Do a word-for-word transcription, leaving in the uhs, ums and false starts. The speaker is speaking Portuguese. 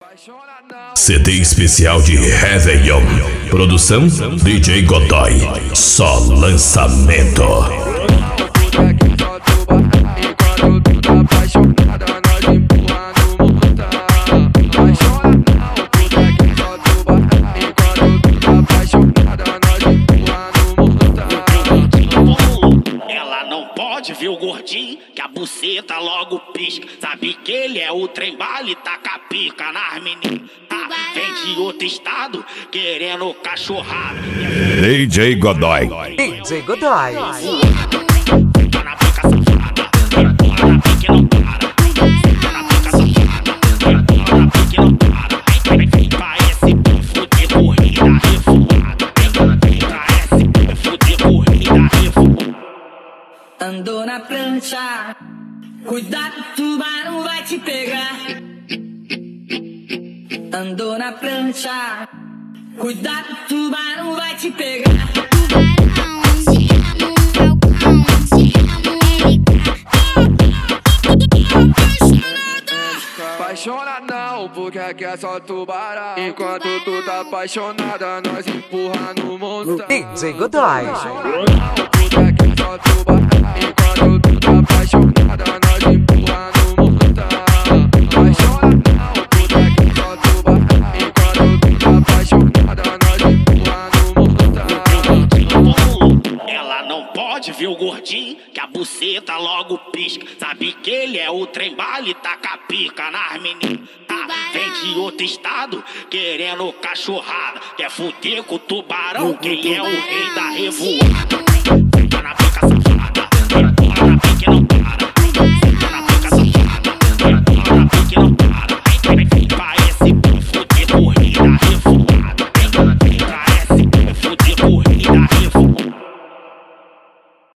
C D especial de Réveillon. Produção D J Godoy. Só lançamento. Ela não pode ver o gordinho, que a buceta logo pisca. Sabe que ele é o trem bala e taca a pica nas meninas. Ah, vem de outro estado, querendo cachorrada. D J Godoy. D J Godoy. Tá na pica safada, empurra na pica e não para. Tá na pica safada, empurra na pica e não para. Vem pra esse bufo de corrida revoada. Vem pra esse bufo de corrida revoada. Andou na prancha, cuidado, o tubarão vai te pegar. Andou na prancha, cuidado, o tubarão vai te pegar. Tubarão, te amo, meu cão, te amo, ele tá Apaixona não, porque aqui é só tubarão. Enquanto tu tá apaixonada, nós empurra no montão. D J Godoy. Apaixona não, porque aqui é só tubarão. Enquanto tu tá apaixonada, nós empurra no montão. Apaixona não, porque aqui é só tubarão. Enquanto tu tá apaixonada, nós empurra no montão. Ela não pode ver o gordinho, que a buceta logo pisca. Sabe que ele é o trem bala e taca a pica nas meninas. Ah, vem de outro estado, querendo cachorrada. Quer fuder com o tubarão, quem é o rei da revoada. Tá na